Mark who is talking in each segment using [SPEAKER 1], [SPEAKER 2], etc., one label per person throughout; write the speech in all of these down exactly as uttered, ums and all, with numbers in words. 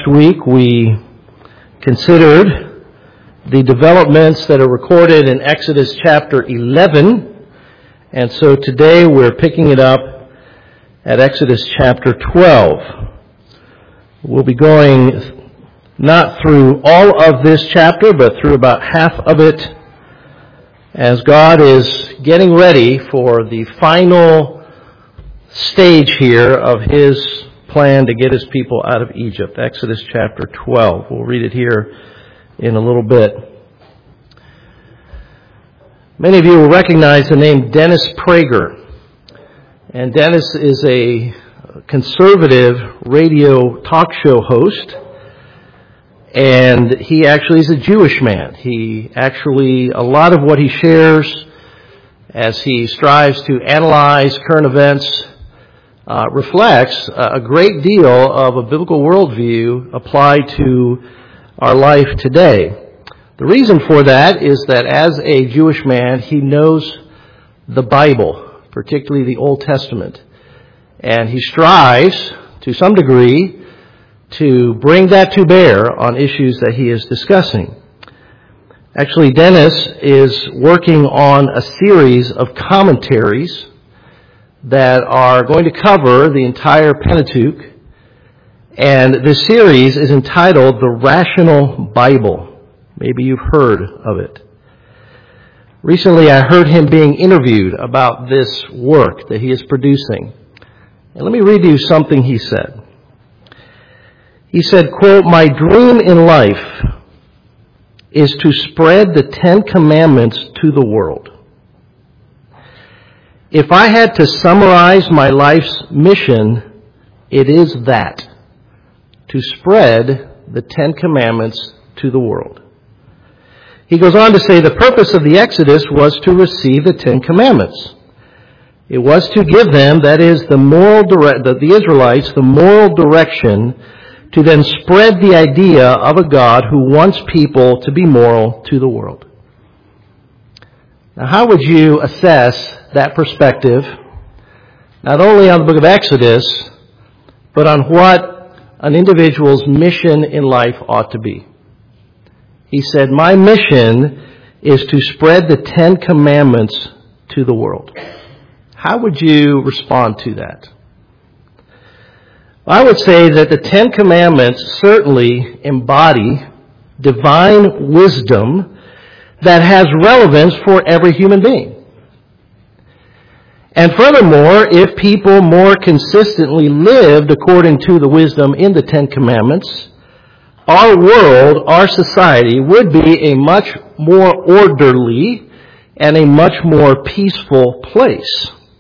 [SPEAKER 1] Last week we considered the developments that are recorded in Exodus chapter eleven, and so today we're picking it up at Exodus chapter twelve. We'll be going not through all of this chapter, but through about half of it, as God is getting ready for the final stage here of His plan to get His people out of Egypt. Exodus chapter twelve. We'll read it here in a little bit. Many of you will recognize the name Dennis Prager. And Dennis is a conservative radio talk show host. And he actually is a Jewish man. He actually, a lot of what he shares as he strives to analyze current events Uh, reflects a great deal of a biblical worldview applied to our life today. The reason for that is that as a Jewish man, he knows the Bible, particularly the Old Testament, and he strives, to some degree, to bring that to bear on issues that he is discussing. Actually, Dennis is working on a series of commentaries that are going to cover the entire Pentateuch, and this series is entitled The Rational Bible. Maybe you've heard of it. Recently I heard him being interviewed about this work that he is producing. And let me read you something he said. He said, quote, "My dream in life is to spread the Ten Commandments to the world. If I had to summarize my life's mission, it is that, to spread the Ten Commandments to the world." He goes on to say the purpose of the Exodus was to receive the Ten Commandments. It was to give them, that is, the moral dire- the, the Israelites, the moral direction to then spread the idea of a God who wants people to be moral to the world. Now, how would you assess that perspective, not only on the book of Exodus, but on what an individual's mission in life ought to be? He said, "My mission is to spread the Ten Commandments to the world." How would you respond to that? I would say that the Ten Commandments certainly embody divine wisdom that has relevance for every human being. And furthermore, if people more consistently lived according to the wisdom in the Ten Commandments, our world, our society, would be a much more orderly and a much more peaceful place.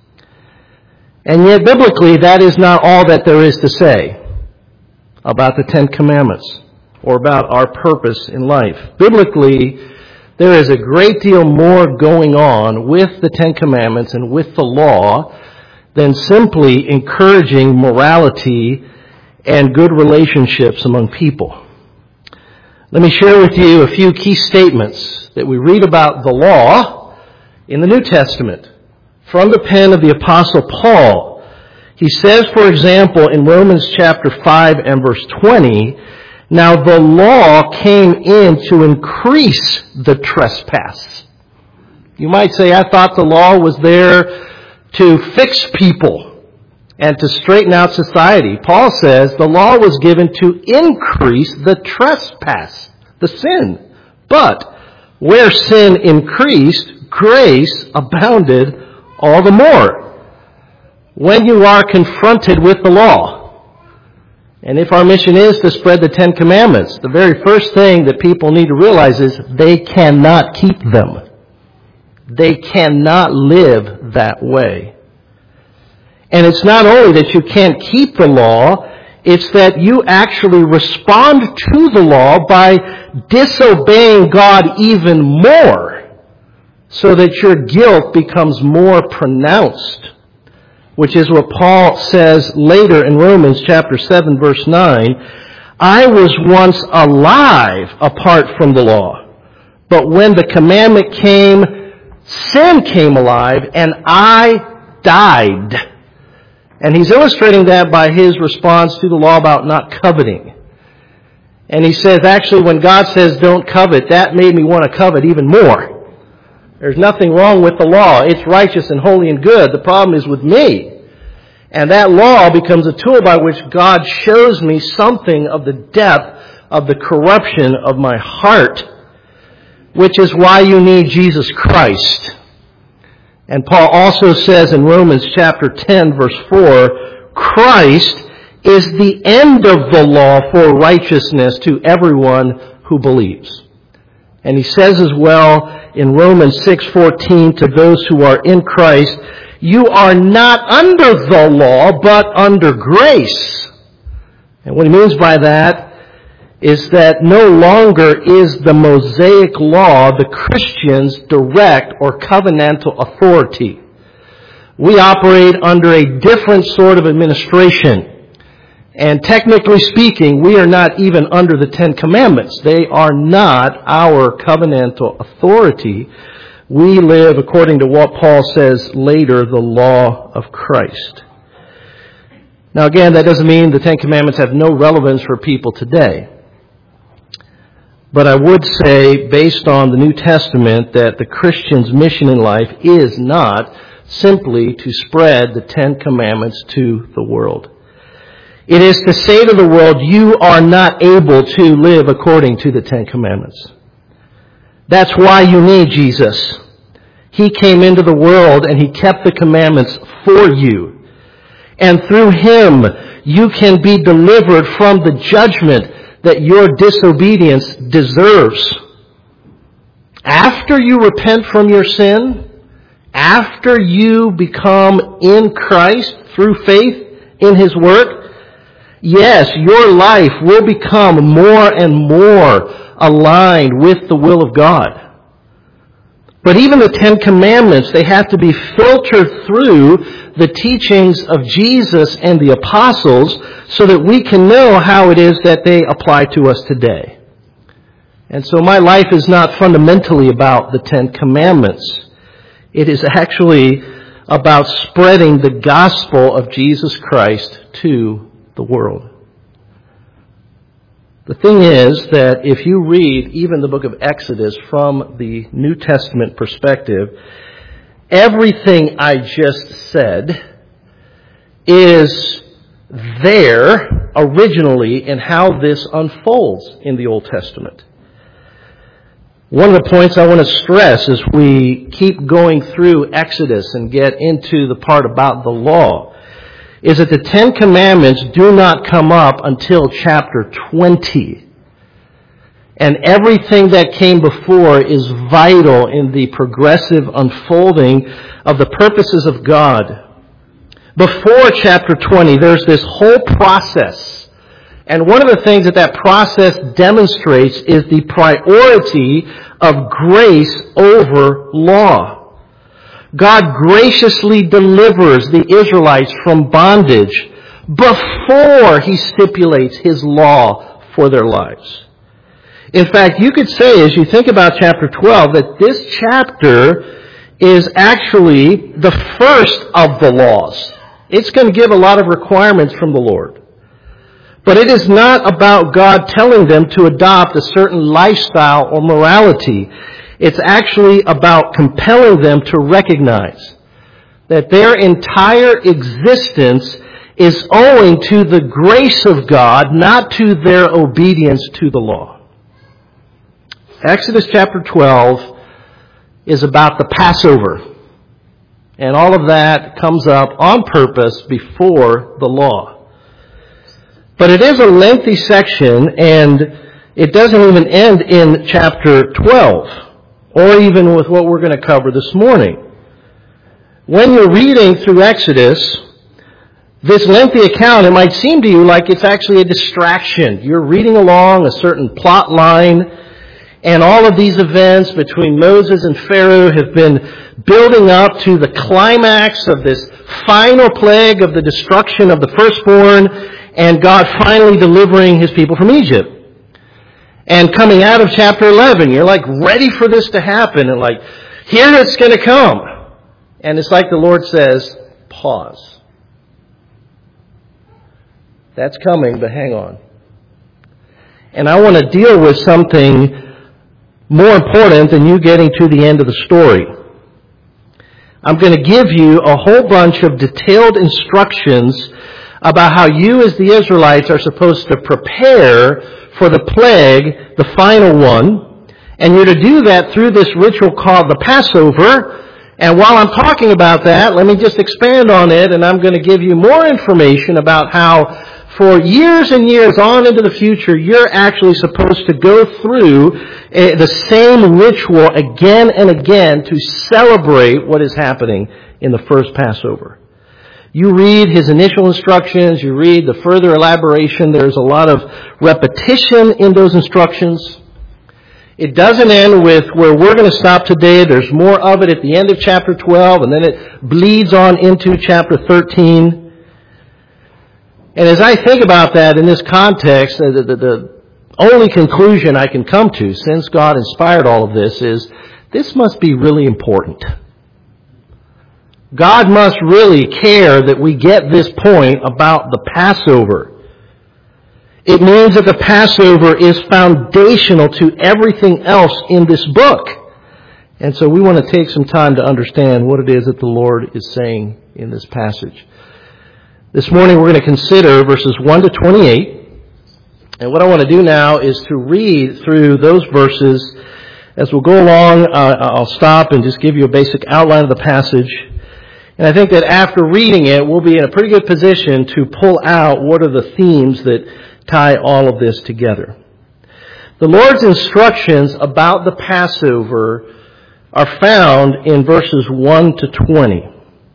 [SPEAKER 1] And yet, biblically, that is not all that there is to say about the Ten Commandments or about our purpose in life. Biblically, there is a great deal more going on with the Ten Commandments and with the law than simply encouraging morality and good relationships among people. Let me share with you a few key statements that we read about the law in the New Testament from the pen of the Apostle Paul. He says, for example, in Romans chapter five and verse twenty, "Now the law came in to increase the trespass." You might say, I thought the law was there to fix people and to straighten out society. Paul says the law was given to increase the trespass, the sin. But where sin increased, grace abounded all the more. When you are confronted with the law, and if our mission is to spread the Ten Commandments, the very first thing that people need to realize is they cannot keep them. They cannot live that way. And it's not only that you can't keep the law, it's that you actually respond to the law by disobeying God even more, so that your guilt becomes more pronounced. Which is what Paul says later in Romans chapter seven, verse nine. "I was once alive apart from the law, but when the commandment came, sin came alive, and I died." And he's illustrating that by his response to the law about not coveting. And he says, actually, when God says don't covet, that made me want to covet even more. There's nothing wrong with the law. It's righteous and holy and good. The problem is with me. And that law becomes a tool by which God shows me something of the depth of the corruption of my heart, which is why you need Jesus Christ. And Paul also says in Romans chapter ten, verse four, Christ is the end of the law for righteousness to everyone who believes. And he says as well in Romans six fourteen, to those who are in Christ, you are not under the law, but under grace. And what he means by that is that no longer is the Mosaic law the Christian's direct or covenantal authority. We operate under a different sort of administration. And technically speaking, we are not even under the Ten Commandments. They are not our covenantal authority. We live according to what Paul says later, the law of Christ. Now again, that doesn't mean the Ten Commandments have no relevance for people today. But I would say, based on the New Testament, that the Christian's mission in life is not simply to spread the Ten Commandments to the world. It is to say to the world, you are not able to live according to the Ten Commandments. That's why you need Jesus. He came into the world and He kept the commandments for you. And through Him, you can be delivered from the judgment that your disobedience deserves. After you repent from your sin, after you become in Christ through faith in His work, yes, your life will become more and more aligned with the will of God. But even the Ten Commandments, they have to be filtered through the teachings of Jesus and the apostles so that we can know how it is that they apply to us today. And so my life is not fundamentally about the Ten Commandments. It is actually about spreading the gospel of Jesus Christ to the world. The thing is that if you read even the book of Exodus from the New Testament perspective, everything I just said is there originally in how this unfolds in the Old Testament. One of the points I want to stress as we keep going through Exodus and get into the part about the law is that the Ten Commandments do not come up until chapter twenty. And everything that came before is vital in the progressive unfolding of the purposes of God. Before chapter twenty, there's this whole process. And one of the things that that process demonstrates is the priority of grace over law. God graciously delivers the Israelites from bondage before He stipulates His law for their lives. In fact, you could say, as you think about chapter twelve, that this chapter is actually the first of the laws. It's going to give a lot of requirements from the Lord. But it is not about God telling them to adopt a certain lifestyle or morality. It's actually about compelling them to recognize that their entire existence is owing to the grace of God, not to their obedience to the law. Exodus chapter twelve is about the Passover. And all of that comes up on purpose before the law. But it is a lengthy section, and it doesn't even end in chapter twelve, or even with what we're going to cover this morning. When you're reading through Exodus, this lengthy account, it might seem to you like it's actually a distraction. You're reading along a certain plot line, and all of these events between Moses and Pharaoh have been building up to the climax of this final plague of the destruction of the firstborn, and God finally delivering His people from Egypt. And coming out of chapter eleven, you're like ready for this to happen, and like, here it's going to come. And it's like the Lord says, pause. That's coming, but hang on. And I want to deal with something more important than you getting to the end of the story. I'm going to give you a whole bunch of detailed instructions about how you as the Israelites are supposed to prepare for the plague, the final one. And you're to do that through this ritual called the Passover. And while I'm talking about that, let me just expand on it, and I'm going to give you more information about how for years and years on into the future, you're actually supposed to go through uh, the same ritual again and again to celebrate what is happening in the first Passover. You read his initial instructions, you read the further elaboration, there's a lot of repetition in those instructions. It doesn't end with where we're going to stop today. There's more of it at the end of chapter twelve, and then it bleeds on into chapter thirteen. And as I think about that in this context, the, the, the only conclusion I can come to, since God inspired all of this, is this must be really important. God must really care that we get this point about the Passover. It means that the Passover is foundational to everything else in this book. And so we want to take some time to understand what it is that the Lord is saying in this passage. This morning we're going to consider verses one to twenty-eight. And what I want to do now is to read through those verses. As we'll go along, uh, I'll stop and just give you a basic outline of the passage. And I think that after reading it, we'll be in a pretty good position to pull out what are the themes that tie all of this together. The Lord's instructions about the Passover are found in verses one to twenty.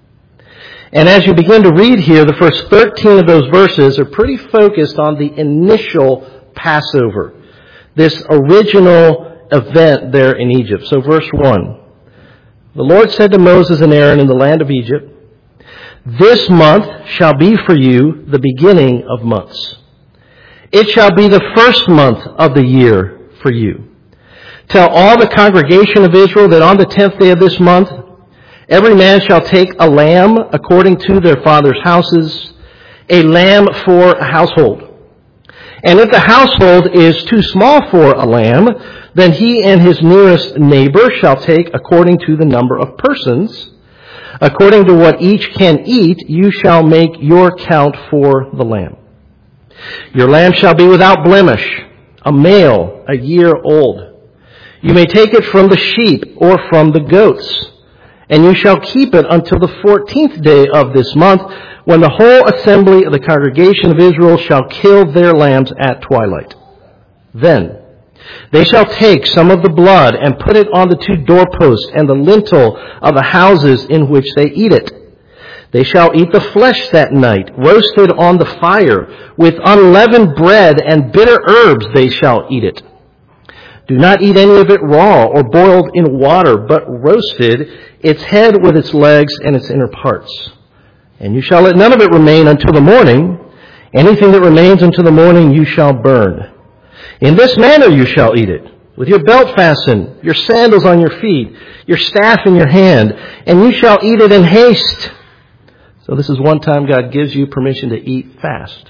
[SPEAKER 1] And as you begin to read here, the first thirteen of those verses are pretty focused on the initial Passover, this original event there in Egypt. So verse one, the Lord said to Moses and Aaron in the land of Egypt, "This month shall be for you the beginning of months. It shall be the first month of the year for you. Tell all the congregation of Israel that on the tenth day of this month, every man shall take a lamb according to their father's houses, a lamb for a household. And if the household is too small for a lamb, then he and his nearest neighbor shall take according to the number of persons. According to what each can eat, you shall make your count for the lamb. Your lamb shall be without blemish, a male, a year old. You may take it from the sheep or from the goats, and you shall keep it until the fourteenth day of this month, when the whole assembly of the congregation of Israel shall kill their lambs at twilight. Then they shall take some of the blood and put it on the two doorposts and the lintel of the houses in which they eat it. They shall eat the flesh that night, roasted on the fire. With unleavened bread and bitter herbs they shall eat it. Do not eat any of it raw or boiled in water, but roasted, its head with its legs and its inner parts. And you shall let none of it remain until the morning. Anything that remains until the morning you shall burn. In this manner you shall eat it, with your belt fastened, your sandals on your feet, your staff in your hand, and you shall eat it in haste." So this is one time God gives you permission to eat fast.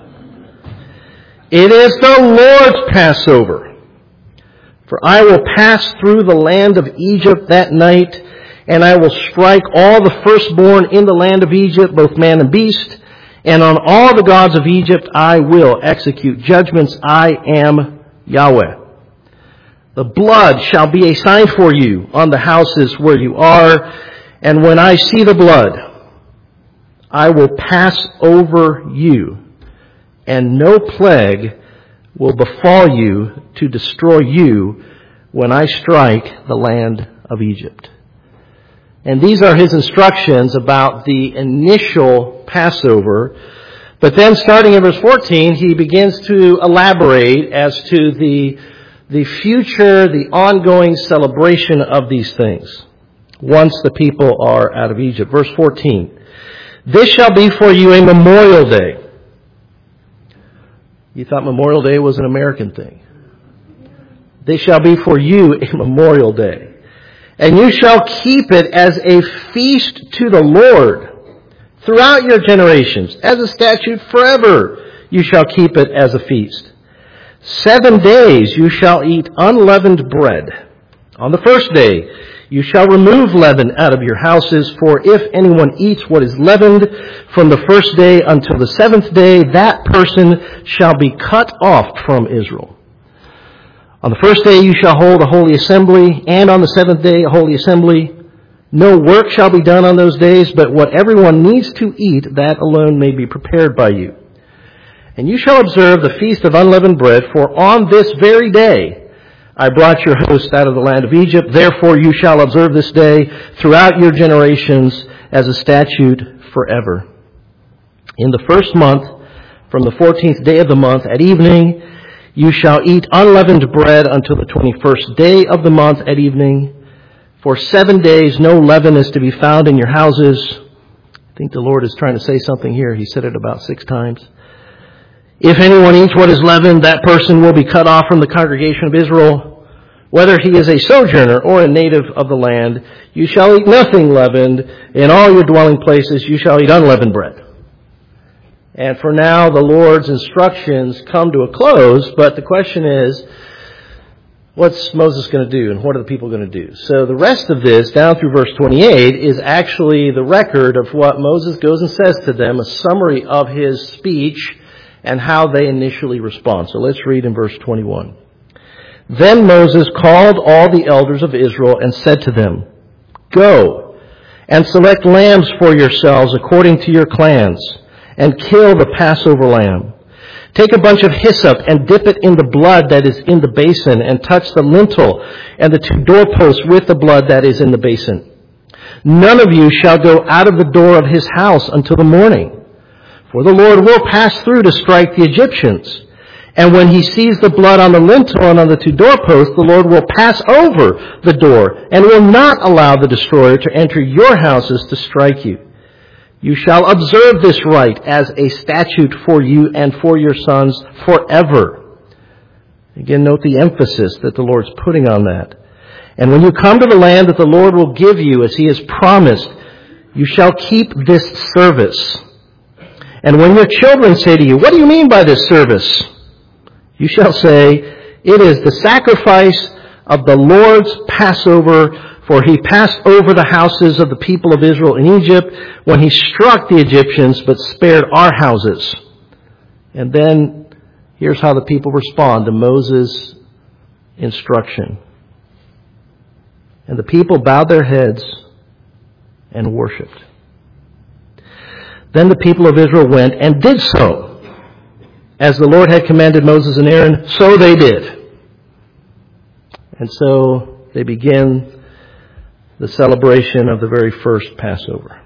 [SPEAKER 1] "It is the Lord's Passover. For I will pass through the land of Egypt that night, and I will strike all the firstborn in the land of Egypt, both man and beast, and on all the gods of Egypt I will execute judgments. I am Yahweh. The blood shall be a sign for you on the houses where you are, and when I see the blood, I will pass over you, and no plague will befall you to destroy you when I strike the land of Egypt." And these are his instructions about the initial Passover. But then starting in verse fourteen, he begins to elaborate as to the, the future, the ongoing celebration of these things once the people are out of Egypt. Verse fourteen, "This shall be for you a memorial day." You thought Memorial Day was an American thing. "This shall be for you a memorial day. And you shall keep it as a feast to the Lord throughout your generations. As a statute forever you shall keep it as a feast. Seven days you shall eat unleavened bread. On the first day you shall remove leaven out of your houses, for if anyone eats what is leavened from the first day until the seventh day, that person shall be cut off from Israel. On the first day you shall hold a holy assembly, and on the seventh day a holy assembly. No work shall be done on those days, but what everyone needs to eat, that alone may be prepared by you. And you shall observe the feast of unleavened bread, for on this very day I brought your host out of the land of Egypt. Therefore you shall observe this day throughout your generations as a statute forever. In the first month, from the fourteenth day of the month at evening, you shall eat unleavened bread until the twenty-first day of the month at evening. For seven days no leaven is to be found in your houses. I think the Lord is trying to say something here. He said it about six times. If anyone eats what is leavened, that person will be cut off from the congregation of Israel. Whether he is a sojourner or a native of the land, you shall eat nothing leavened. In all your dwelling places you shall eat unleavened bread. And for now, the Lord's instructions come to a close, but the question is, what's Moses going to do, and what are the people going to do? So the rest of this, down through verse twenty-eight, is actually the record of what Moses goes and says to them, a summary of his speech and how they initially respond. So let's read in verse twenty-one. Then Moses called all the elders of Israel and said to them, Go and select lambs for yourselves according to your clans, and kill the Passover lamb. Take a bunch of hyssop and dip it in the blood that is in the basin, and touch the lintel and the two doorposts with the blood that is in the basin. None of you shall go out of the door of his house until the morning, for the Lord will pass through to strike the Egyptians. And when he sees the blood on the lintel and on the two doorposts, the Lord will pass over the door and will not allow the destroyer to enter your houses to strike you. You shall observe this rite as a statute for you and for your sons forever. Again, note the emphasis that the Lord's putting on that. And when you come to the land that the Lord will give you, as he has promised, you shall keep this service. And when your children say to you, What do you mean by this service? You shall say, It is the sacrifice of the Lord's Passover, for he passed over the houses of the people of Israel in Egypt when he struck the Egyptians, but spared our houses. And then here's how the people respond to Moses' instruction. And the people bowed their heads and worshipped. Then the people of Israel went and did so. As the Lord had commanded Moses and Aaron, so they did. And so they begin the celebration of the very first Passover.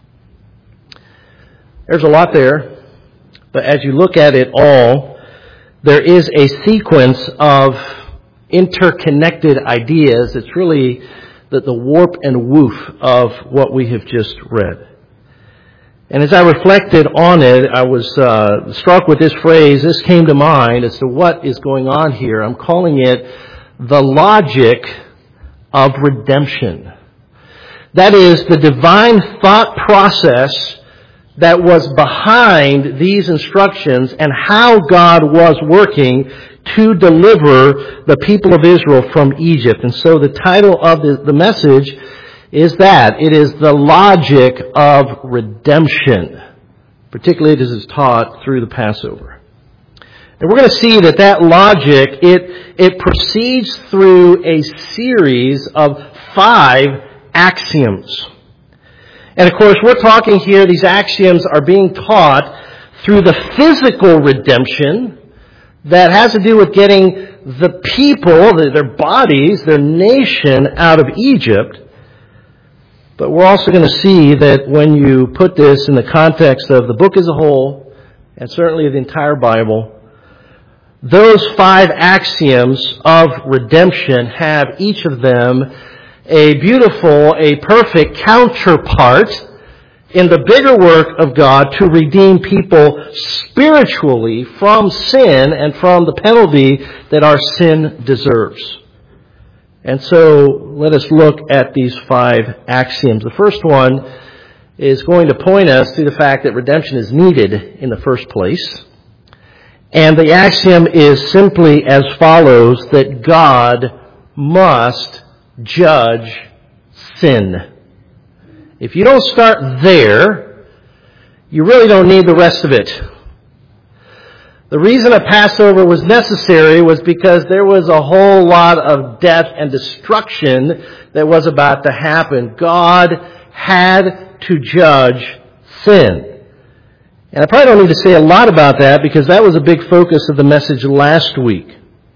[SPEAKER 1] There's a lot there, but as you look at it all, there is a sequence of interconnected ideas. It's really the, the warp and woof of what we have just read. And as I reflected on it, I was uh, struck with this phrase. This came to mind as to what is going on here. I'm calling it the logic of redemption. That is, the divine thought process that was behind these instructions and how God was working to deliver the people of Israel from Egypt. And so the title of the, the message is that. It is the logic of redemption, particularly as it's taught through the Passover. And we're going to see that that logic, it, it proceeds through a series of five axioms. And of course, we're talking here, these axioms are being taught through the physical redemption that has to do with getting the people, their bodies, their nation out of Egypt. But we're also going to see that when you put this in the context of the book as a whole, and certainly the entire Bible, those five axioms of redemption have each of them a beautiful, a perfect counterpart in the bigger work of God to redeem people spiritually from sin and from the penalty that our sin deserves. And so let us look at these five axioms. The first one is going to point us to the fact that redemption is needed in the first place. And the axiom is simply as follows, that God must judge sin. If you don't start there, you really don't need the rest of it. The reason a Passover was necessary was because there was a whole lot of death and destruction that was about to happen. God had to judge sin. And I probably don't need to say a lot about that because that was a big focus of the message last week.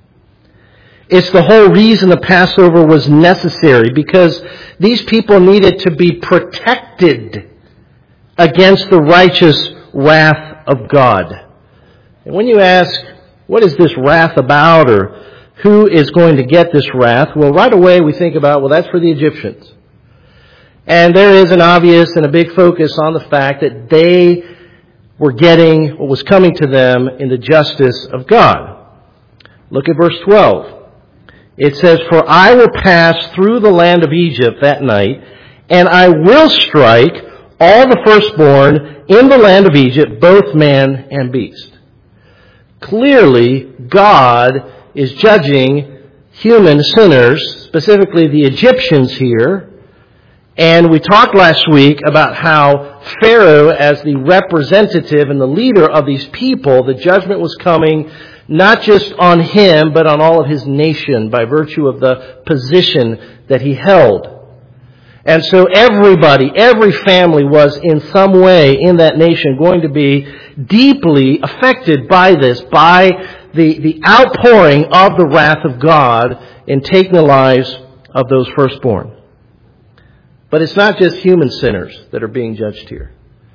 [SPEAKER 1] It's the whole reason the Passover was necessary, because these people needed to be protected against the righteous wrath of God. And when you ask, what is this wrath about, or who is going to get this wrath? Well, right away we think about, well, that's for the Egyptians. And there is an obvious and a big focus on the fact that they were getting what was coming to them in the justice of God. Look at verse twelve. It says, "For I will pass through the land of Egypt that night, and I will strike all the firstborn in the land of Egypt, both man and beast." Clearly, God is judging human sinners, specifically the Egyptians here. And we talked last week about how Pharaoh, as the representative and the leader of these people, the judgment was coming not just on him, but on all of his nation by virtue of the position that he held. And so everybody, every family was in some way in that nation going to be deeply affected by this, by the, the outpouring of the wrath of God in taking the lives of those firstborn. But it's not just human sinners that are being judged here.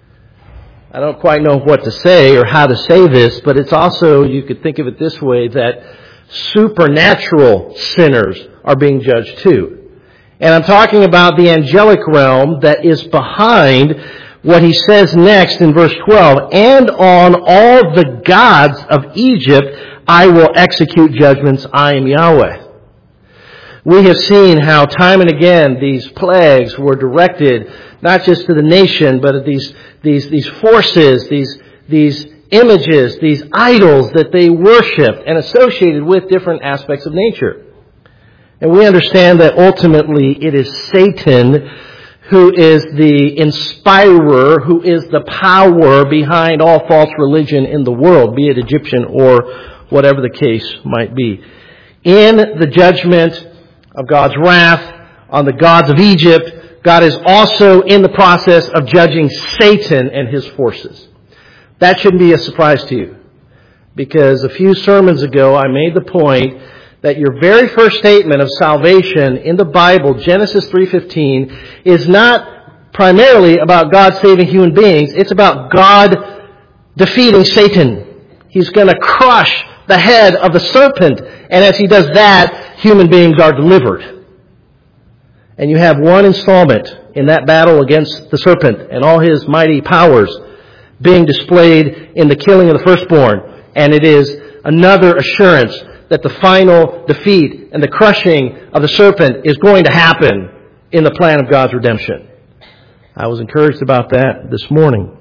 [SPEAKER 1] I don't quite know what to say or how to say this, but it's also, you could think of it this way, that supernatural sinners are being judged too. And I'm talking about the angelic realm that is behind what he says next in verse twelve. "And on all the gods of Egypt I will execute judgments. I am Yahweh." We have seen how time and again these plagues were directed not just to the nation, but at these these these forces, these these images, these idols that they worshiped and associated with different aspects of nature. And we understand that ultimately it is Satan who is the inspirer, who is the power behind all false religion in the world, be it Egyptian or whatever the case might be. In the judgment of God's wrath on the gods of Egypt, God is also in the process of judging Satan and his forces. That shouldn't be a surprise to you, because a few sermons ago I made the point that your very first statement of salvation in the Bible, Genesis three fifteen, is not primarily about God saving human beings. It's about God defeating Satan. He's going to crush the head of the serpent, and as he does that, human beings are delivered. And you have one installment in that battle against the serpent and all his mighty powers being displayed in the killing of the firstborn. And it is another assurance that the final defeat and the crushing of the serpent is going to happen in the plan of God's redemption. I was encouraged about that this morning.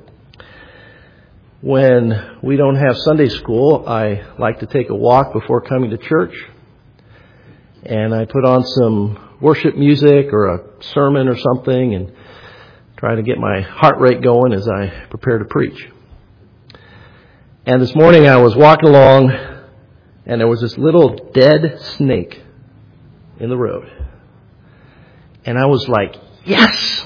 [SPEAKER 1] When we don't have Sunday school, I like to take a walk before coming to church. And I put on some worship music or a sermon or something and try to get my heart rate going as I prepare to preach. And this morning I was walking along and there was this little dead snake in the road. And I was like, yes!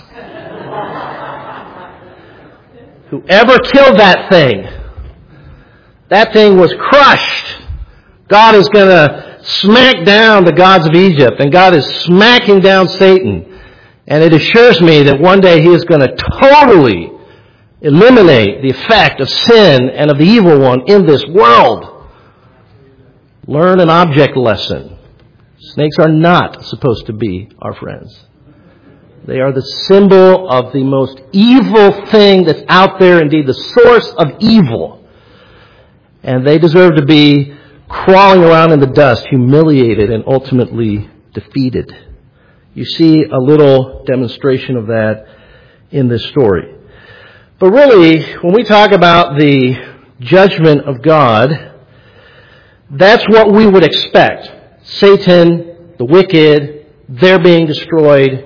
[SPEAKER 1] Whoever killed that thing, that thing was crushed. God is going to smack down the gods of Egypt, and God is smacking down Satan. And it assures me that one day He is going to totally eliminate the effect of sin and of the evil one in this world. Learn an object lesson. Snakes are not supposed to be our friends. They are the symbol of the most evil thing that's out there, indeed the source of evil. And they deserve to be crawling around in the dust, humiliated and ultimately defeated. You see a little demonstration of that in this story. But really, when we talk about the judgment of God, That's what we would expect. Satan, the wicked, they're being destroyed.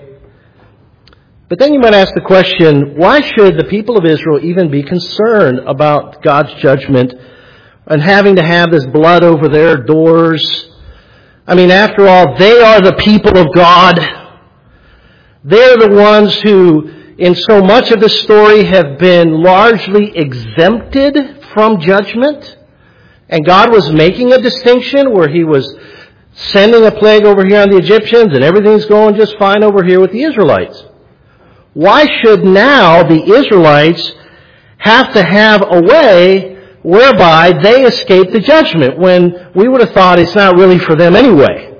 [SPEAKER 1] But then you might ask the question, why should the people of Israel even be concerned about God's judgment and having to have this blood over their doors? I mean, after all, they are the people of God. They're the ones who, in so much of the story, have been largely exempted from judgment. And God was making a distinction where He was sending a plague over here on the Egyptians and everything's going just fine over here with the Israelites. Why should now the Israelites have to have a way whereby they escape the judgment when we would have thought it's not really for them anyway?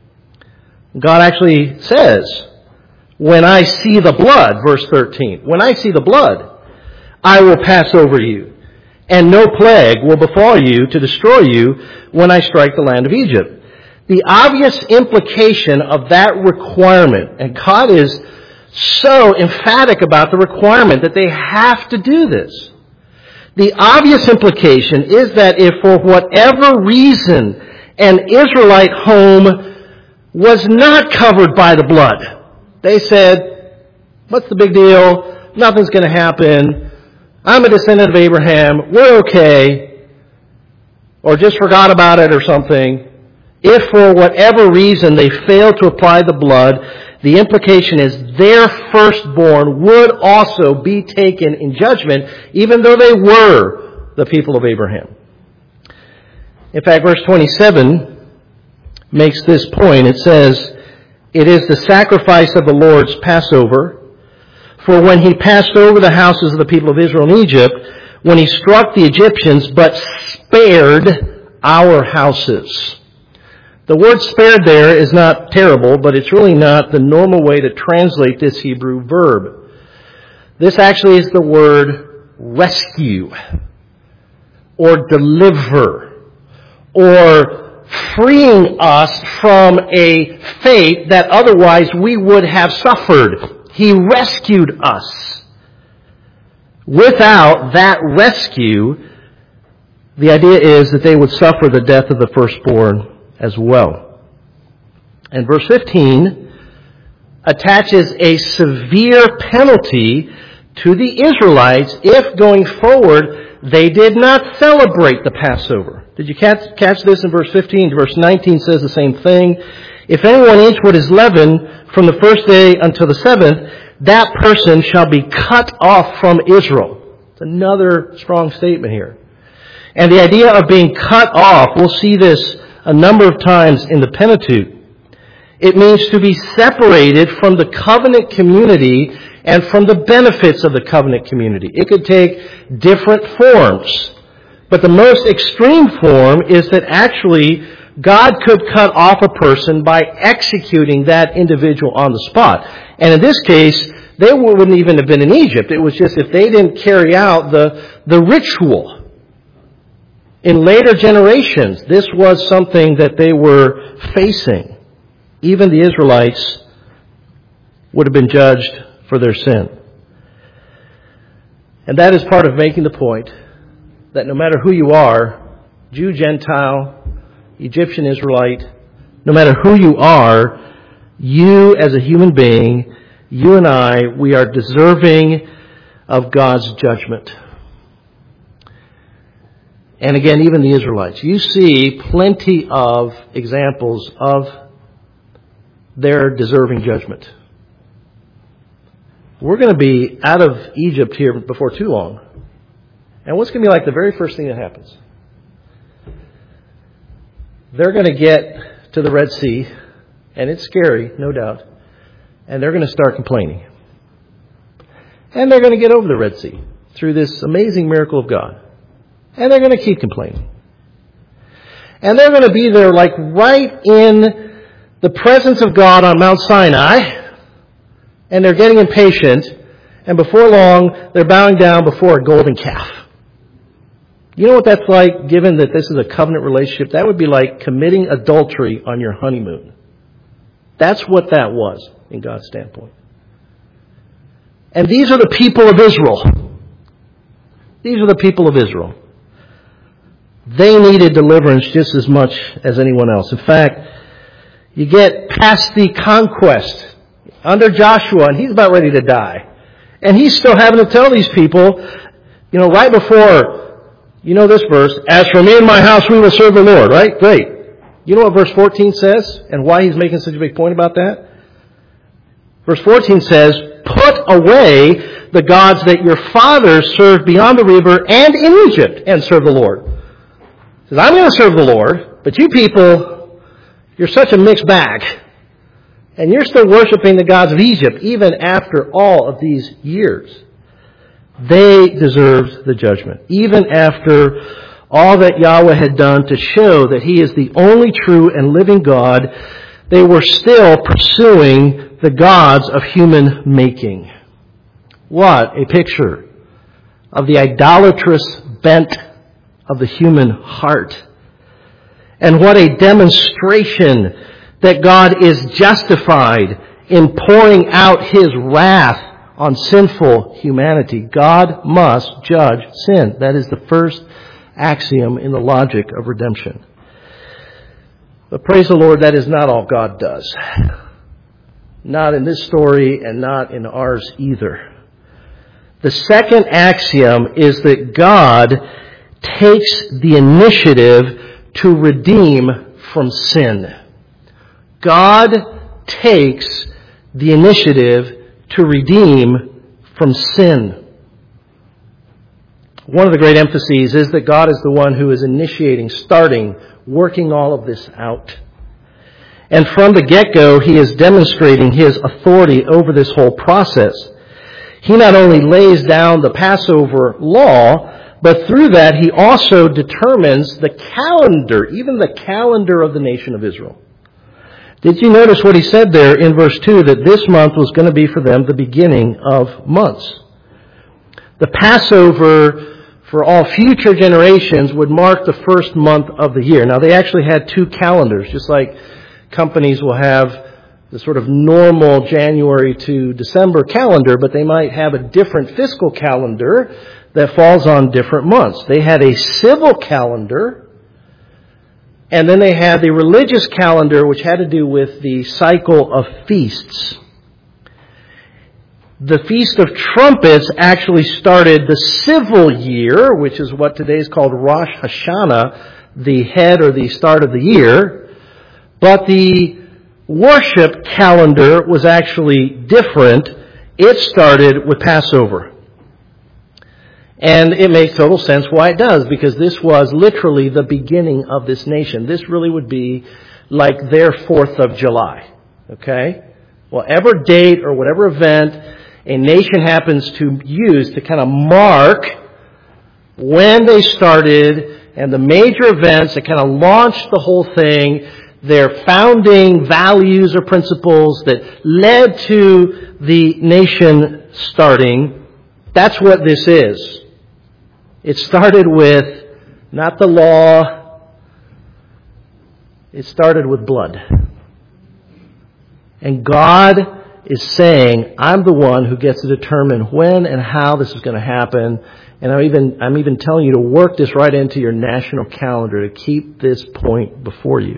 [SPEAKER 1] God actually says, when I see the blood, verse thirteen, when I see the blood, I will pass over you, and no plague will befall you to destroy you when I strike the land of Egypt. The obvious implication of that requirement, and God is so emphatic about the requirement that they have to do this. The obvious implication is that if for whatever reason an Israelite home was not covered by the blood, they said, what's the big deal? Nothing's going to happen. I'm a descendant of Abraham. We're okay. Or just forgot about it or something. If for whatever reason they failed to apply the blood, the implication is their firstborn would also be taken in judgment, even though they were the people of Abraham. In fact, verse twenty-seven makes this point. It says, it is the sacrifice of the Lord's Passover. For when He passed over the houses of the people of Israel in Egypt, when He struck the Egyptians, but spared our houses. The word spared there is not terrible, but it's really not the normal way to translate this Hebrew verb. This actually is the word rescue, or deliver, or freeing us from a fate that otherwise we would have suffered. He rescued us. Without that rescue, the idea is that they would suffer the death of the firstborn as well. And verse fifteen attaches a severe penalty to the Israelites if going forward they did not celebrate the Passover. Did you catch, catch this in verse fifteen? Verse nineteen says the same thing. If anyone eats what is leavened from the first day until the seventh, that person shall be cut off from Israel. It's another strong statement here. And the idea of being cut off, we'll see this a number of times in the Pentateuch. It means to be separated from the covenant community and from the benefits of the covenant community. It could take different forms. But the most extreme form is that actually God could cut off a person by executing that individual on the spot. And in this case, they wouldn't even have been in Egypt. It was just if they didn't carry out the, the ritual. In later generations, this was something that they were facing. Even the Israelites would have been judged for their sin. And that is part of making the point that no matter who you are, Jew, Gentile, Egyptian, Israelite, no matter who you are, you as a human being, you and I, we are deserving of God's judgment. And again, even the Israelites. You see plenty of examples of their deserving judgment. We're going to be out of Egypt here before too long. And what's going to be like the very first thing that happens? They're going to get to the Red Sea, and it's scary, no doubt, and they're going to start complaining. And they're going to get over the Red Sea through this amazing miracle of God. And they're going to keep complaining. And they're going to be there like right in the presence of God on Mount Sinai. And they're getting impatient. And before long, they're bowing down before a golden calf. You know what that's like, given that this is a covenant relationship? That would be like committing adultery on your honeymoon. That's what that was in God's standpoint. And these are the people of Israel. These are the people of Israel. They needed deliverance just as much as anyone else. In fact, you get past the conquest under Joshua, and he's about ready to die. And he's still having to tell these people, you know, right before, you know this verse, as for me and my house, we will serve the Lord, right? Great. You know what verse fourteen says and why he's making such a big point about that? Verse fourteen says, put away the gods that your fathers served beyond the river and in Egypt and serve the Lord. He says, I'm going to serve the Lord, but you people, you're such a mixed bag. And you're still worshiping the gods of Egypt even after all of these years. They deserved the judgment. Even after all that Yahweh had done to show that He is the only true and living God, they were still pursuing the gods of human making. What a picture of the idolatrous bent of the human heart. And what a demonstration that God is justified in pouring out His wrath on sinful humanity. God must judge sin. That is the first axiom in the logic of redemption. But praise the Lord, that is not all God does. Not in this story and not in ours either. The second axiom is that God takes the initiative to redeem from sin. God takes the initiative to redeem from sin. One of the great emphases is that God is the one who is initiating, starting, working all of this out. And from the get-go, He is demonstrating His authority over this whole process. He not only lays down the Passover law, but through that He also determines the calendar, even the calendar of the nation of Israel. Did you notice what He said there in verse two, that this month was going to be for them the beginning of months? The Passover for all future generations would mark the first month of the year. Now, they actually had two calendars, just like companies will have the sort of normal January to December calendar, but they might have a different fiscal calendar that falls on different months. They had a civil calendar, and then they had the religious calendar, which had to do with the cycle of feasts. The Feast of Trumpets actually started the civil year, which is what today is called Rosh Hashanah, the head or the start of the year. But the worship calendar was actually different. It started with Passover. And it makes total sense why it does, because this was literally the beginning of this nation. This really would be like their fourth of July. Okay? Whatever date or whatever event a nation happens to use to kind of mark when they started and the major events that kind of launched the whole thing, their founding values or principles that led to the nation starting, that's what this is. It started with not the law, it started with blood. And God is saying, I'm the one who gets to determine when and how this is going to happen. And I'm even, I'm even telling you to work this right into your national calendar to keep this point before you.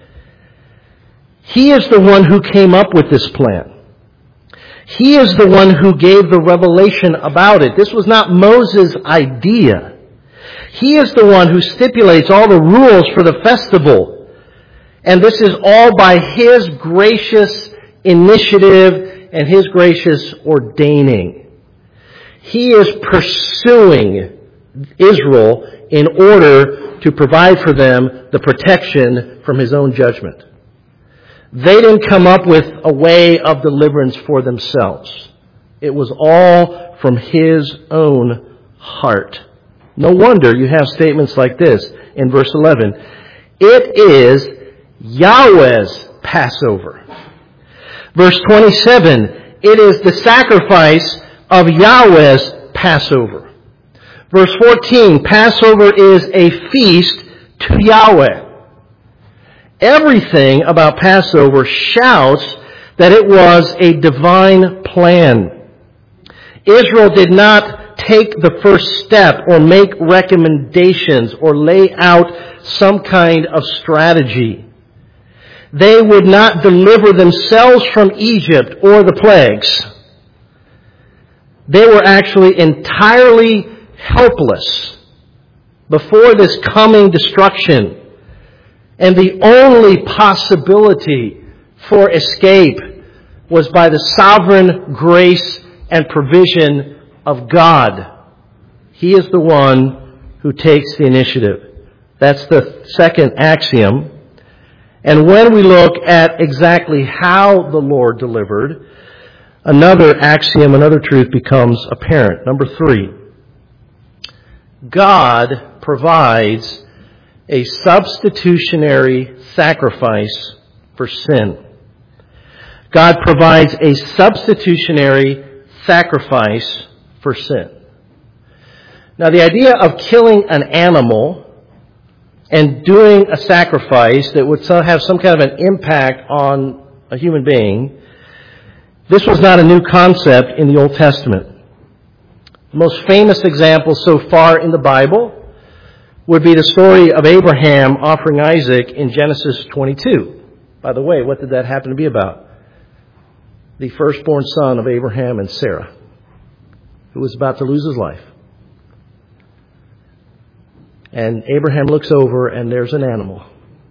[SPEAKER 1] He is the one who came up with this plan. He is the one who gave the revelation about it. This was not Moses' idea. He is the one who stipulates all the rules for the festival. And this is all by His gracious initiative and His gracious ordaining. He is pursuing Israel in order to provide for them the protection from His own judgment. They didn't come up with a way of deliverance for themselves. It was all from His own heart. No wonder you have statements like this in verse eleven. It is Yahweh's Passover. Verse twenty-seven, it is the sacrifice of Yahweh's Passover. Verse fourteen, Passover is a feast to Yahweh. Everything about Passover shouts that it was a divine plan. Israel did not take the first step or make recommendations or lay out some kind of strategy. They would not deliver themselves from Egypt or the plagues. They were actually entirely helpless before this coming destruction. And the only possibility for escape was by the sovereign grace and provision of God. He is the one who takes the initiative. That's the second axiom. And when we look at exactly how the Lord delivered, another axiom, another truth becomes apparent. Number three, God provides a substitutionary sacrifice for sin. God provides a substitutionary sacrifice for sin. Now, the idea of killing an animal and doing a sacrifice that would have some kind of an impact on a human being, this was not a new concept in the Old Testament. The most famous example so far in the Bible would be the story of Abraham offering Isaac in Genesis twenty-two. By the way, what did that happen to be about? The firstborn son of Abraham and Sarah, who was about to lose his life. And Abraham looks over and there's an animal.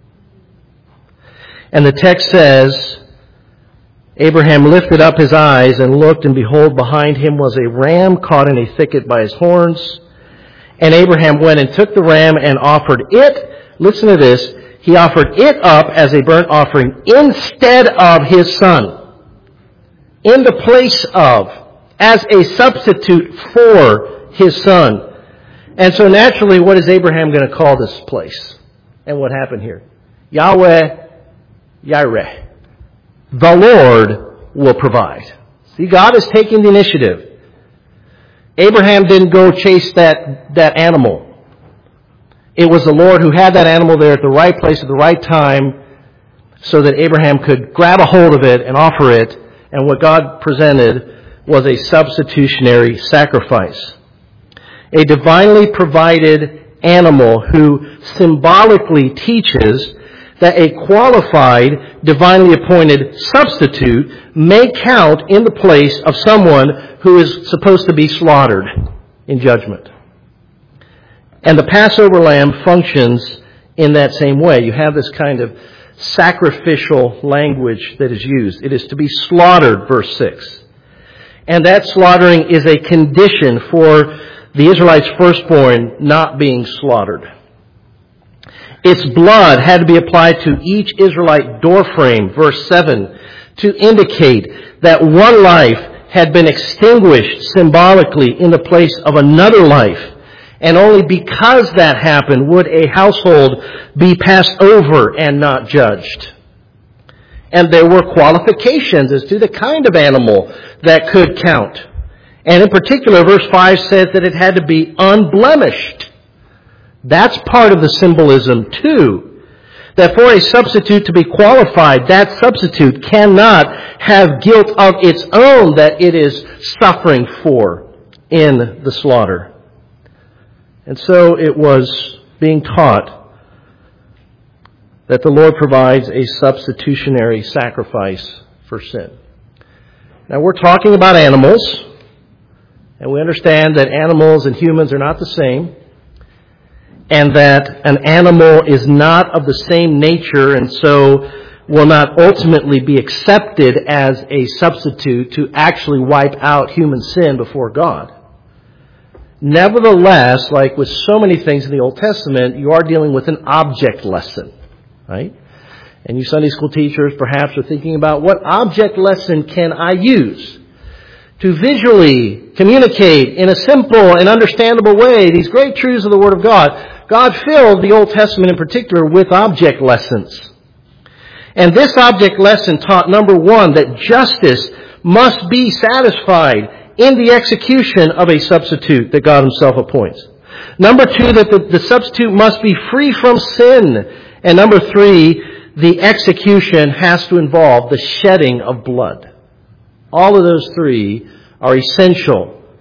[SPEAKER 1] And the text says, Abraham lifted up his eyes and looked, and behold, behind him was a ram caught in a thicket by his horns. And Abraham went and took the ram and offered it. Listen to this. He offered it up as a burnt offering instead of his son. In the place of, as a substitute for his son. And so naturally, what is Abraham going to call this place? And what happened here? Yahweh, Yireh. The Lord will provide. See, God is taking the initiative. Abraham didn't go chase that, that animal. It was the Lord who had that animal there at the right place at the right time so that Abraham could grab a hold of it and offer it. And what God presented was a substitutionary sacrifice. A divinely provided animal who symbolically teaches that a qualified, divinely appointed substitute may count in the place of someone who is supposed to be slaughtered in judgment. And the Passover lamb functions in that same way. You have this kind of sacrificial language that is used. It is to be slaughtered, verse six. And that slaughtering is a condition for the Israelites' firstborn not being slaughtered. Its blood had to be applied to each Israelite doorframe, verse seven, to indicate that one life had been extinguished symbolically in the place of another life. And only because that happened would a household be passed over and not judged. And there were qualifications as to the kind of animal that could count. And in particular, verse five says that it had to be unblemished. That's part of the symbolism too. That for a substitute to be qualified, that substitute cannot have guilt of its own that it is suffering for in the slaughter. And so it was being taught that the Lord provides a substitutionary sacrifice for sin. Now we're talking about animals, and we understand that animals and humans are not the same, and that an animal is not of the same nature and so will not ultimately be accepted as a substitute to actually wipe out human sin before God. Nevertheless, like with so many things in the Old Testament, you are dealing with an object lesson, right? And you Sunday school teachers perhaps are thinking about what object lesson can I use to visually communicate in a simple and understandable way these great truths of the Word of God. God filled the Old Testament in particular with object lessons. And this object lesson taught, number one, that justice must be satisfied in the execution of a substitute that God Himself appoints. Number two, that the, the substitute must be free from sin. And number three, the execution has to involve the shedding of blood. All of those three are essential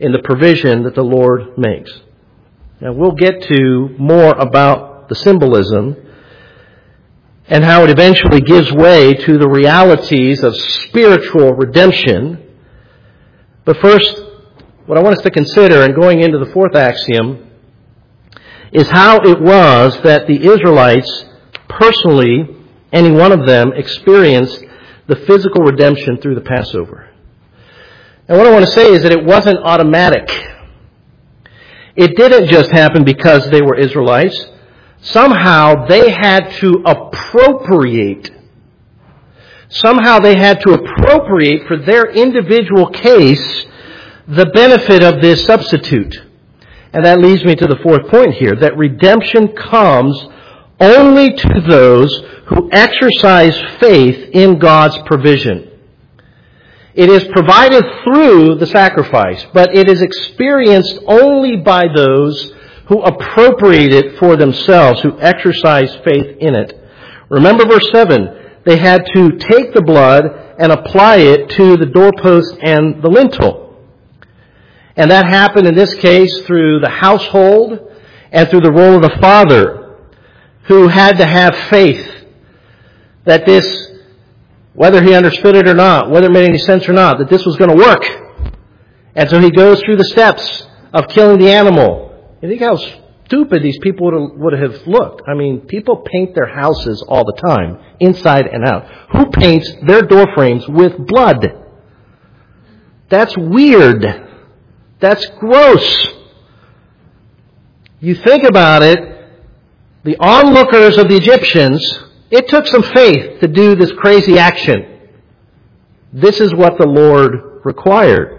[SPEAKER 1] in the provision that the Lord makes. Now, we'll get to more about the symbolism and how it eventually gives way to the realities of spiritual redemption. But first, what I want us to consider, and going into the fourth axiom, is how it was that the Israelites personally, any one of them, experienced the physical redemption through the Passover. And what I want to say is that it wasn't automatic. It didn't just happen because they were Israelites. Somehow they had to appropriate. Somehow they had to appropriate for their individual case the benefit of this substitute. And that leads me to the fourth point here, that redemption comes only to those who exercise faith in God's provision. It is provided through the sacrifice, but it is experienced only by those who appropriate it for themselves, who exercise faith in it. Remember verse seven. They had to take the blood and apply it to the doorpost and the lintel. And that happened in this case through the household and through the role of the father, who had to have faith that this, whether he understood it or not, whether it made any sense or not, that this was going to work. And so he goes through the steps of killing the animal. You think how stupid these people would have, would have looked. I mean, people paint their houses all the time, inside and out. Who paints their door frames with blood? That's weird. That's gross. You think about it, the onlookers of the Egyptians, it took some faith to do this crazy action. This is what the Lord required.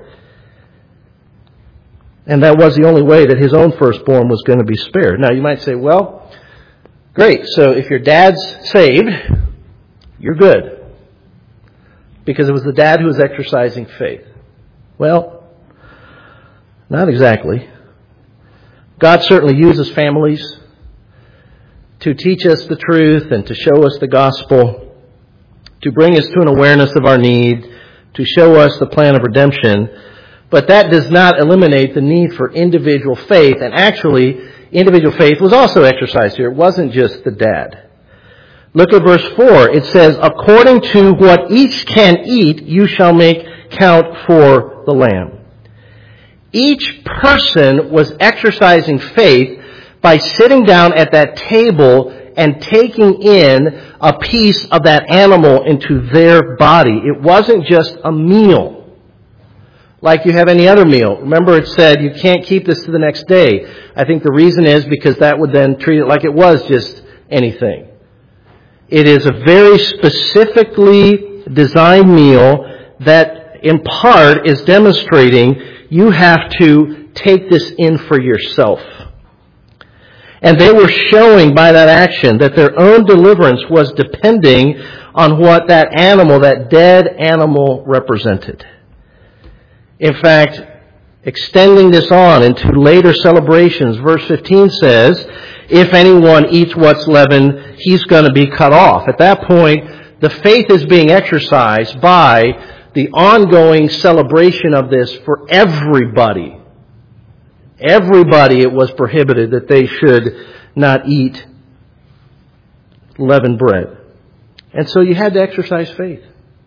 [SPEAKER 1] And that was the only way that his own firstborn was going to be spared. Now you might say, well, great, so if your dad's saved, you're good. Because it was the dad who was exercising faith. Well, not exactly. God certainly uses families to teach us the truth and to show us the gospel, to bring us to an awareness of our need, to show us the plan of redemption. But that does not eliminate the need for individual faith. And actually, individual faith was also exercised here. It wasn't just the dad. Look at verse four. It says, according to what each can eat, you shall make count for the lamb. Each person was exercising faith by sitting down at that table and taking in a piece of that animal into their body. It wasn't just a meal like you have any other meal. Remember, it said you can't keep this to the next day. I think the reason is because that would then treat it like it was just anything. It is a very specifically designed meal that in part is demonstrating you have to take this in for yourself. And they were showing by that action that their own deliverance was depending on what that animal, that dead animal, represented. In fact, extending this on into later celebrations, verse fifteen says, if anyone eats what's leavened, he's going to be cut off. At that point, the faith is being exercised by the ongoing celebration of this for everybody. Everybody, it was prohibited that they should not eat leavened bread. And so you had to exercise faith.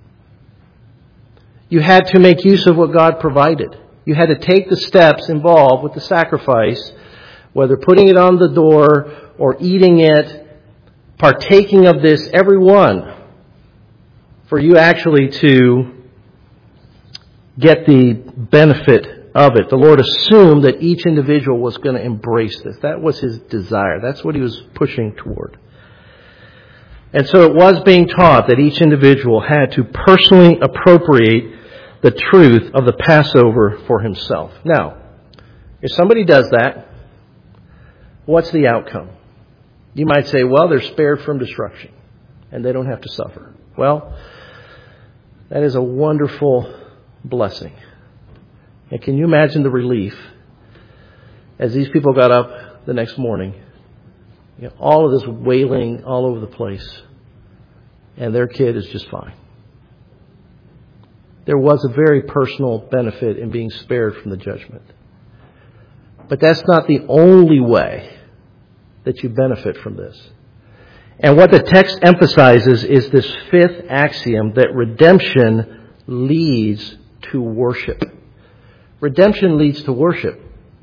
[SPEAKER 1] You had to make use of what God provided. You had to take the steps involved with the sacrifice, whether putting it on the door or eating it, partaking of this, every one, for you actually to get the benefit of it. The Lord assumed that each individual was going to embrace this. That was his desire. That's what he was pushing toward. And so it was being taught that each individual had to personally appropriate the truth of the Passover for himself. Now, if somebody does that, what's the outcome? You might say, well, they're spared from destruction and they don't have to suffer. Well, that is a wonderful blessing. And can you imagine the relief as these people got up the next morning? You know, all of this wailing all over the place. And their kid is just fine. There was a very personal benefit in being spared from the judgment. But that's not the only way that you benefit from this. And what the text emphasizes is this fifth axiom that redemption leads to worship. Redemption leads to worship.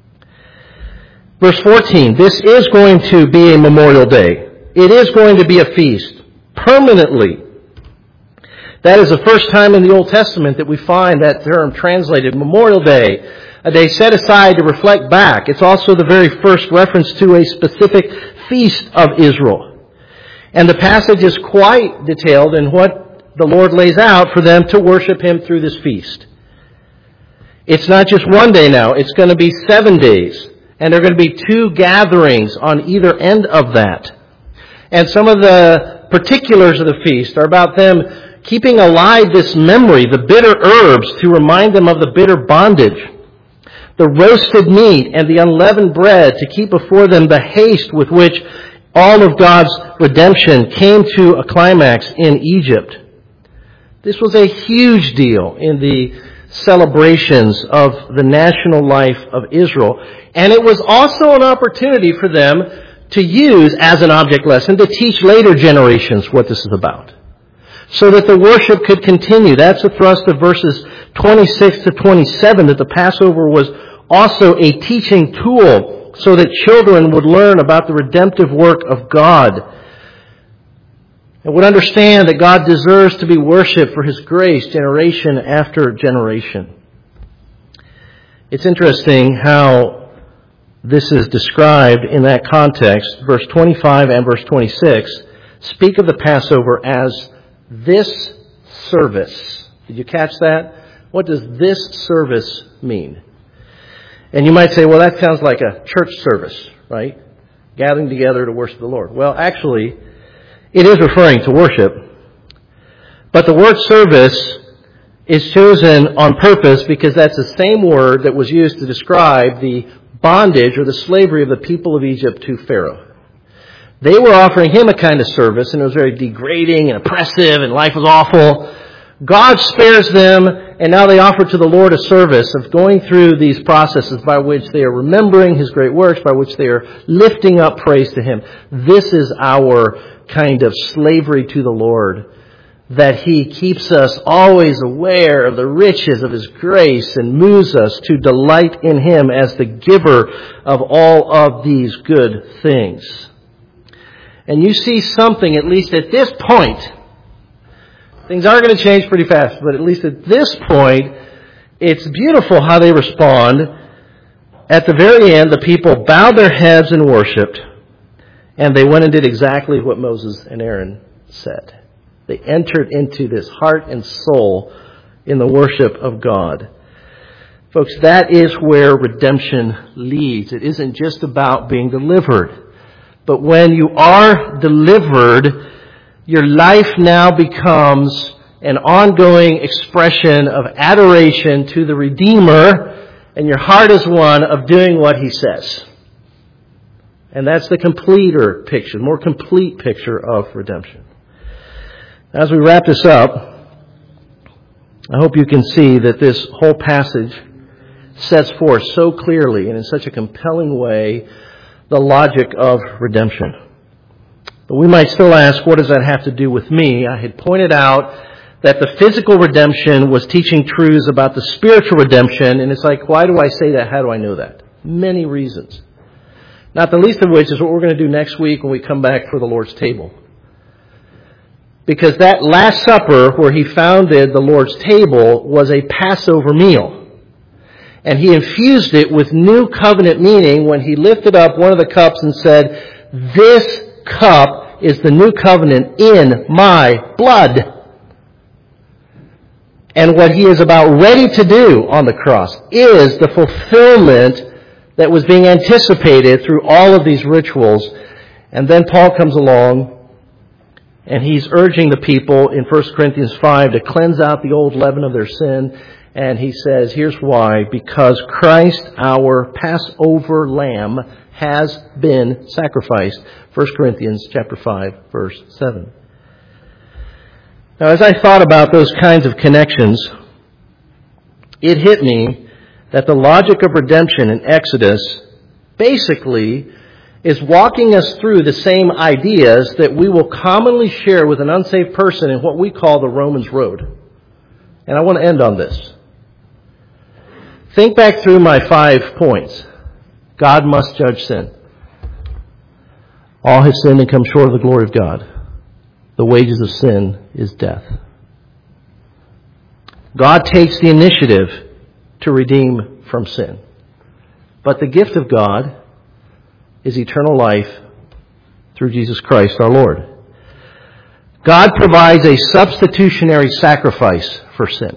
[SPEAKER 1] Verse fourteen, this is going to be a Memorial Day. It is going to be a feast, permanently. That is the first time in the Old Testament that we find that term translated, Memorial Day, a day set aside to reflect back. It's also the very first reference to a specific feast of Israel. And the passage is quite detailed in what the Lord lays out for them to worship Him through this feast. It's not just one day now, it's going to be seven days. And there are going to be two gatherings on either end of that. And some of the particulars of the feast are about them keeping alive this memory, the bitter herbs to remind them of the bitter bondage, the roasted meat and the unleavened bread to keep before them the haste with which all of God's redemption came to a climax in Egypt. This was a huge deal in the celebrations of the national life of Israel. And it was also an opportunity for them to use as an object lesson to teach later generations what this is about, so that the worship could continue. That's the thrust of verses twenty-six to twenty-seven, that the Passover was also a teaching tool so that children would learn about the redemptive work of God and would understand that God deserves to be worshipped for His grace generation after generation. It's interesting how this is described in that context. Verse twenty-five and verse twenty-six speak of the Passover as this service. Did you catch that? What does this service mean? And you might say, well, that sounds like a church service, right? Gathering together to worship the Lord. Well, actually, it is referring to worship. But the word service is chosen on purpose because that's the same word that was used to describe the bondage or the slavery of the people of Egypt to Pharaoh. They were offering him a kind of service, and it was very degrading and oppressive, and life was awful. God spares them, and now they offer to the Lord a service of going through these processes by which they are remembering His great works, by which they are lifting up praise to Him. This is our kind of slavery to the Lord, that He keeps us always aware of the riches of His grace and moves us to delight in Him as the giver of all of these good things. And you see something, at least at this point. Things are going to change pretty fast, but at least at this point, it's beautiful how they respond. At the very end, the people bowed their heads and worshipped, and they went and did exactly what Moses and Aaron said. They entered into this heart and soul in the worship of God. Folks, that is where redemption leads. It isn't just about being delivered. But when you are delivered, your life now becomes an ongoing expression of adoration to the Redeemer, and your heart is one of doing what He says. And that's the completer picture, more complete picture of redemption. As we wrap this up, I hope you can see that this whole passage sets forth so clearly and in such a compelling way the logic of redemption. But we might still ask, what does that have to do with me? I had pointed out that the physical redemption was teaching truths about the spiritual redemption, and it's like, why do I say that? How do I know that? Many reasons. Not the least of which is what we're going to do next week when we come back for the Lord's table. Because that Last Supper, where He founded the Lord's table, was a Passover meal. And He infused it with new covenant meaning when He lifted up one of the cups and said, "This cup is the new covenant in my blood." And what He is about ready to do on the cross is the fulfillment that was being anticipated through all of these rituals. And then Paul comes along and he's urging the people in First Corinthians five to cleanse out the old leaven of their sin. And he says, here's why. Because Christ, our Passover lamb, has been sacrificed. First Corinthians chapter five, verse seven. Now, as I thought about those kinds of connections, it hit me that the logic of redemption in Exodus basically is walking us through the same ideas that we will commonly share with an unsaved person in what we call the Romans Road. And I want to end on this. Think back through my five points. God must judge sin. All have sinned and come short of the glory of God. The wages of sin is death. God takes the initiative to redeem from sin. But the gift of God is eternal life through Jesus Christ our Lord. God provides a substitutionary sacrifice for sin.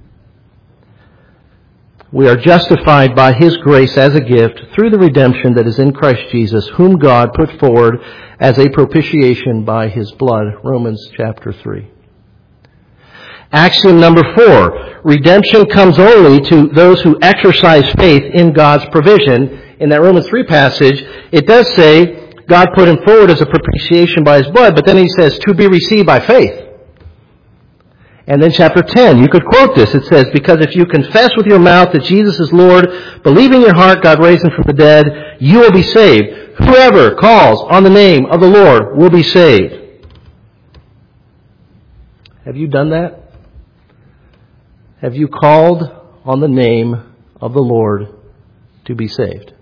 [SPEAKER 1] We are justified by His grace as a gift through the redemption that is in Christ Jesus, whom God put forward as a propitiation by His blood. Romans chapter three. Axiom number four. Redemption comes only to those who exercise faith in God's provision. In that Romans three passage, it does say God put Him forward as a propitiation by His blood, but then He says to be received by faith. And then chapter ten, you could quote this. It says, because if you confess with your mouth that Jesus is Lord, believe in your heart God raised Him from the dead, you will be saved. Whoever calls on the name of the Lord will be saved. Have you done that? Have you called on the name of the Lord to be saved?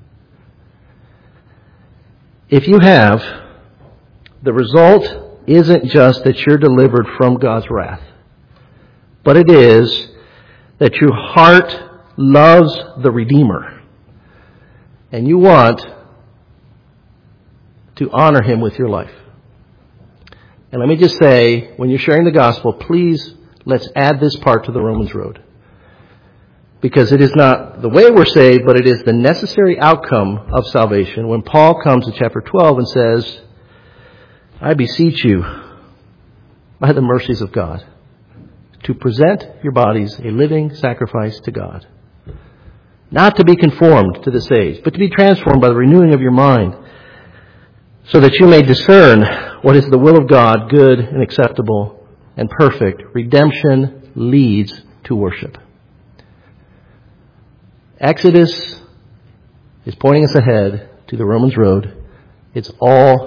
[SPEAKER 1] If you have, the result isn't just that you're delivered from God's wrath, but it is that your heart loves the Redeemer, and you want to honor Him with your life. And let me just say, when you're sharing the gospel, please let's add this part to the Romans Road. Because it is not the way we're saved, but it is the necessary outcome of salvation. When Paul comes to chapter twelve and says, I beseech you, by the mercies of God, to present your bodies a living sacrifice to God. Not to be conformed to this age, but to be transformed by the renewing of your mind, so that you may discern what is the will of God, good and acceptable and perfect. Redemption leads to worship. Exodus is pointing us ahead to the Romans Road. It's all